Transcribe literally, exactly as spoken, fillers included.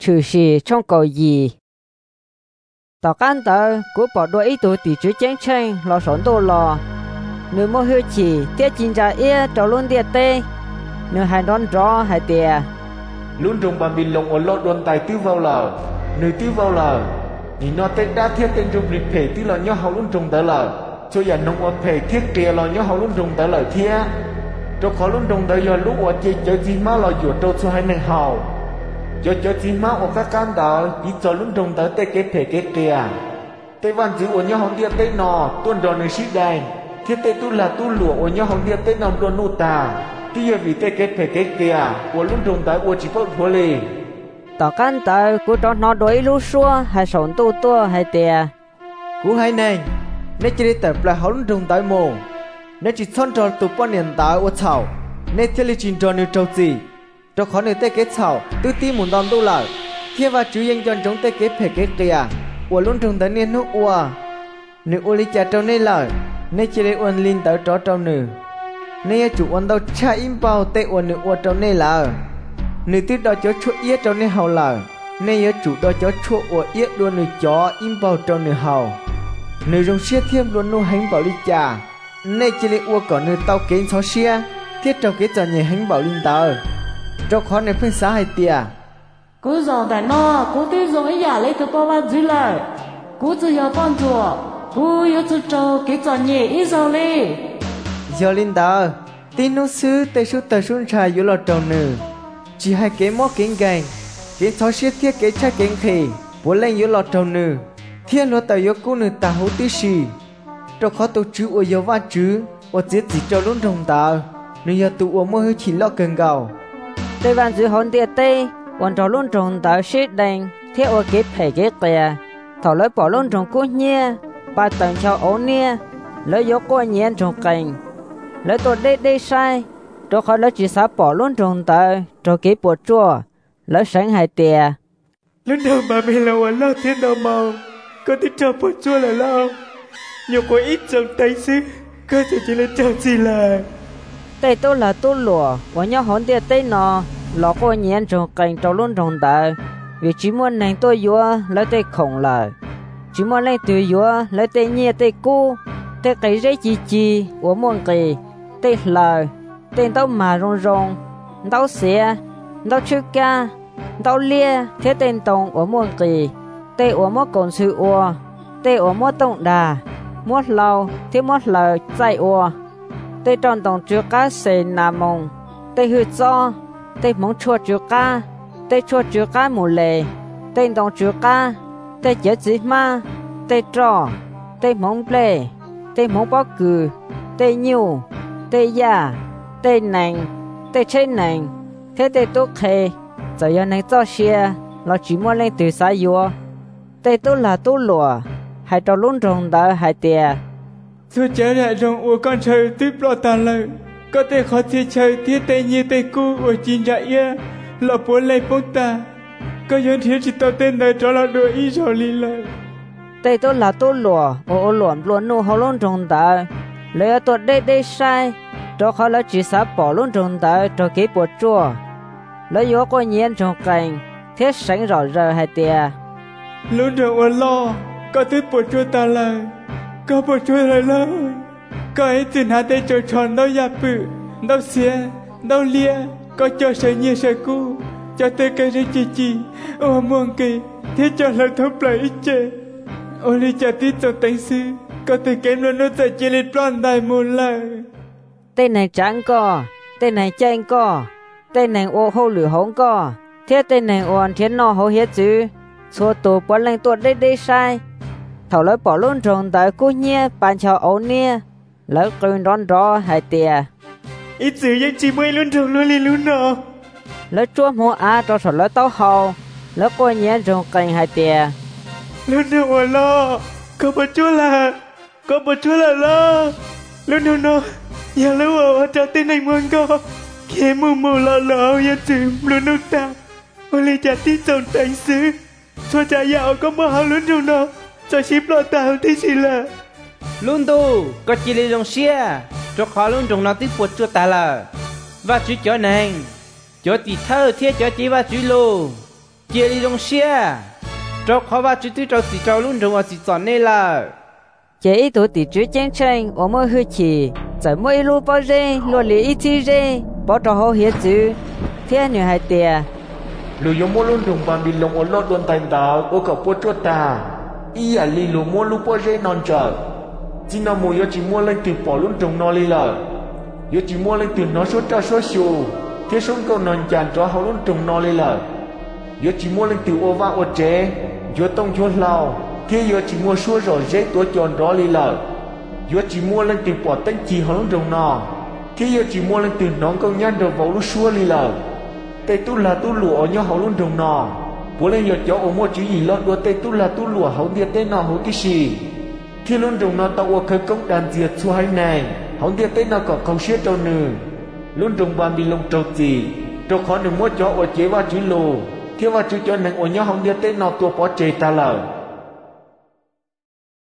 trừ sĩ trong cầu gì tao can tờ của bỏ đôi ý tụ tỷ chữ chiến tranh lo sống đồ lò nếu mua hơi chỉ tiết chính trả ia trò luôn tiệt tê nếu hai đón rõ hai tiệt luôn trong bàn bình lồng ở lót đồn tài tiêu vào lờ nơi tiêu vào lờ nhìn nó tết đã thiết tên trong rịp thể tiêu là nhau hậu luôn trong tới lờ cho nhà nông ở thể thiết kia là nhau hậu luôn trong tới lờ thiết cho khó luôn trong tới giờ lúc ở chơi chơi gì mà là dụ trâu cho hai mình hậu cho cho gì mà ở các can đó đi cho luôn trong tới tết cái thể cái kia tết văn chữ ở nhau hậu địa tết nọ tuần rồi nơi ship đài thiết tết tu là tu lụa ở nhau hậu địa tết nọ tuần nụ ta tí giờ vì tết cái thể cái kia của luôn trong tới của chỉ phật thôi lì tao can tờ của cho nó đối lú xua hay sống tu tu hay tiệt cú hay này nếu chỉ tập lại hậu luôn trong tới mồ nếu chỉ son tròn tụ bao niên tới ở chảo nếu thiết lý trình tròn như trâu gì cho khó nơi tết cái chảo tư tí muốn đòn tu lại thiết và chú yên chọn chống tết cái thể cái kia của luôn trong tới niên hút ua nếu u lý chả trong này lại nếu chỉ để uốn linh tới chó trong nữ nếu chủ uốn đâu cha im bao tê uốn nữ uốn trong này là nữ tiếp đó chó chuột yết trong này hậu là nếu chủ đó chó chuột uốn yết luôn nữ chó im bao trong nữ hậu nữ trong xe thêm luôn nô hành bảo lý trà nếu chỉ để uốn còn nữ tao kiến xó xe thiết trong cái trò nhảy hành bảo linh tao cho khó này phân xã hay tiệt cú dòng tại nó cú tiêu dùng ấy giả lấy từ bao bao dưới lại cú tự do con chùa cú yêu tự trâu cái trò nhẹ ít dầu đi giờ linh tao tin nó xứ tây số tây xuân trà yếu lọt trầu nữ chỉ hai cái móc kiến gành kiến xó xiết thiết cái cha kiến khỉ bố lên yếu lọt trầu nữ thiên lo tàu yếu cô nữ tàu hú tí xì cho khó tổ chữ ở yếu va chữ ở giết chỉ trầu luôn trồng tàu nếu giờ tụ ở mơ hơi chỉ lo cần gạo tây văn chữ hồn tiệt tây còn trò luôn trồng tàu ship đành thiết ở cái thể cái kia thảo lấy bỏ luôn trồng cú nhia ba tầng cho ổn nia lấy yếu cô nhiên trồng cành lấy tôi đây đây sai cho khỏi lấy chỉ sao bỏ luôn trồng tàu cho cái bộ chua lấy sáng hai tiệt lúc đầu bà mình là quán lo thiên đầu màu có thích cho bộ chua là lo nhiều có ít trồng tay xứ có thể chỉ là trồng gì là tây tôi là tôi lùa và nhau hồn tiệt tây nọ lọ cô nhiên trồng cành trồng luôn trồng tàu vì chỉ muốn nàng tôi vua lấy tây khổng lại chỉ muốn lấy từ vua lấy tây nhia tây cu tây cái dây chi chi của muôn kỳ tây lời tây tao mà rong rong tao xẻ tao chữ ca tao lia thế tên tông của muôn kỳ tây của mót cồn sư ua tây của mót tông đà mót lâu thế mót lời dạy ua tây tròn tông chữ cá xề nam mông tây hư cho tây mong chua chữ cá tây chua chữ cá mù lề tây tông chữ cá tây chết gì ma tây trò tây mong ple tây mong bó cừ tây nhiêu tây già tây nành tây chế nành thế tây tốt khề giờ giờ này cho xe nó chỉ muốn lên từ xa vua tây tốt là tốt lùa hai trò luôn trồng đỡ hai tiệt tôi trở lại trong ua con trời tiếp lo tàn lời có thể khó thi chơi thiết tây như tây cu ở chín dạy ia là bốn lấy phong ta có dân thiết chỉ tao tên này cho là đuổi ý rồi đi lời tây tốt là tốt lùa ô luồn luồn nô họ luôn trồng đỡ lấy tốt đây đây sai cho khó là chỉ sao bỏ luôn trồng đỡ cho cái bộ chua lấy yếu có nhiên trong cành thiết sánh rõ rờ hai tiệt lúc đầu ở lo có thứ bộ chua ta lời có bộ chua lời lo có ấy từ hai tay tròn tròn đâu già bự đâu xé đâu lia có cho sợi nhia sợi cu cho tới cây rễ chi chi ô muôn kỳ thế cho lời thúc lời ít chê ô li chả tí trong tay sư có từ kém luôn nó sẽ chỉ lên plan đại một lời tên này trắng co tên này chanh co tên này ô hô lửa hống co thế tên này ổn thiên nọ hô hết chứ số tổ bỏ lên tuột đây đây sai thảo lấy bỏ luôn trồng tại cô nhia bàn chào ấu nia lấy cơn đón rõ hai tiệt ít chữยังchỉ mới luôn trồng luôn liền luôn nọ lấy chúa mua á cho sọt lấy táo hầu lấy cô nhia trồng cành hai tiệt luôn đâu mà lo có một chúa là có một chúa là lo luôn đâu nó giờ lâu ở trong tên này muốn co khi mù mù lo lo giờ chữ luôn đâu ta ô li chả tí trồng tay xứ cho trả dạo có mơ hàng luôn đâu nó cho ship lo tao tí gì là luôn tu có chỉ lấy trong xe cho khó luôn trong nó tí bột cho ta là và chú chó nàng cho tí thơ thiết cho chỉ và chú lô chia đi trong xe cho khó ba chú tư cho chỉ cho luôn trong chỉ chọn này là chế ít tuổi tỷ chú chiến tranh ở mỗi hơi chỉ tại mỗi lúc bao giờ luôn lý ít chi gì bỏ cho họ hiểu chữ thế nhiều hai tiền lu yo mo luôn trong ban bin long ở lót đồn tay đào ở cả phố chốt ta ý à li lu mo lu bao giờ non chờ chỉ nào mua yo chỉ mua lên từ bỏ luôn trong nó li là yo chỉ mua lên từ nó số cha số số thế số câu non chán cho họ luôn trong nó li là yo chỉ mua lên từ ô va ô chế yo tông chốt lao thế yo chỉ mua số rồi dễ tuổi tròn đó li là yo chỉ mua lên từ bỏ tên chỉ họ luôn trong nó thế yo chỉ mua lên từ nón câu nhăn rồi vào lúc xua li là tây tu là tu lụa ở nhau họ luôn trong nó bố lên yo cho ô mua chữ gì lót đua tây tu là tu lụa họ điệt tây nó họ cái gì khi luôn trong nó tao ở khơi công đàn diệt xua hay này họ điệt tây nó còn không xiết đâu nữa luôn trong ban bị lông trâu gì trâu khó đừng mua cho ở chế vào chữ lù thiếu vào chữ cho nên ở nhau họ điệt tây nó tua bỏ chế ta lờ